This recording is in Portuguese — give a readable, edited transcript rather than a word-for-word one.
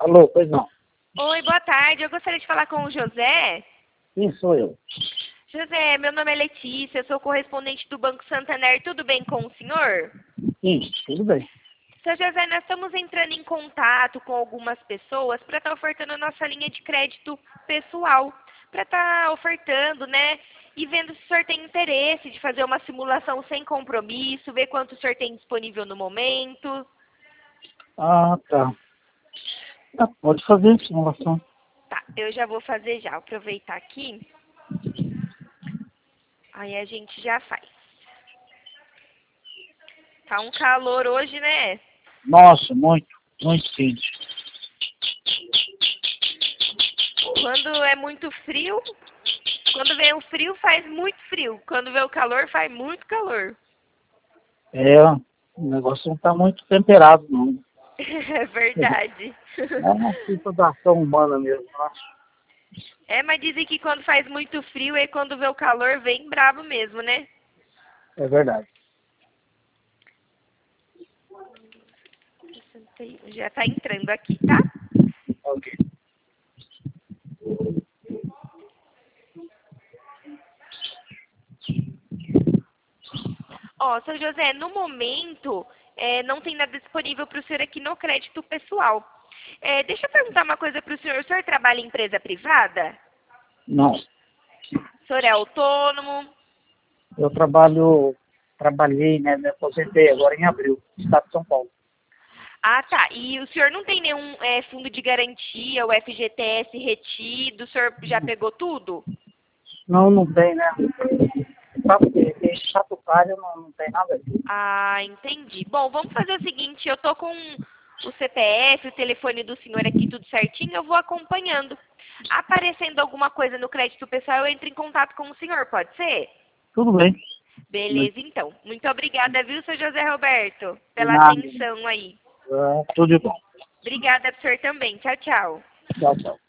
Alô, pois não. Oi, boa tarde. Eu gostaria de falar com o José. Quem sou eu? José, meu nome é Letícia, eu sou correspondente do Banco Santander. Tudo bem com o senhor? Sim, tudo bem. Seu José, nós estamos entrando em contato com algumas pessoas para estar ofertando a nossa linha de crédito pessoal. Para estar ofertando, né? E vendo se o senhor tem interesse de fazer uma simulação sem compromisso, ver quanto o senhor tem disponível no momento. Ah, tá. Pode fazer a simulação. Tá, eu já vou fazer já. Aproveitar aqui. Aí a gente já faz. Tá um calor hoje, né? Nossa, muito quente. Quando é muito frio, quando vem o frio faz muito frio. Quando vem o calor faz muito calor. O negócio não está muito temperado, não. É verdade. É uma falta da ação humana mesmo, eu acho. É, mas dizem que quando faz muito frio e quando vê o calor vem bravo mesmo, né? É verdade. 61. Já tá entrando aqui, tá? Ok. Ó, seu José, no momento não tem nada disponível para o senhor aqui no crédito pessoal. Deixa eu perguntar uma coisa para o senhor. O senhor trabalha em empresa privada? Não, O senhor é autônomo? eu trabalhei, né, me aposentei agora em abril, no estado de São Paulo. Ah, tá. E o senhor não tem nenhum fundo de garantia, o FGTS retido? O senhor já pegou tudo? Não, não tem, né? Sabe que tem estatutário, não tem nada disso. Ah, entendi. Bom, vamos fazer o seguinte, eu tô com o CPF, o telefone do senhor aqui, tudo certinho, eu vou acompanhando. Aparecendo alguma coisa no crédito pessoal, eu entro em contato com o senhor, pode ser? Tudo bem. Beleza, então. Muito obrigada, viu, seu José Roberto, De pela nada. atenção aí. Tudo de bom. Obrigada pro senhor também. Tchau, tchau. Tchau, tchau.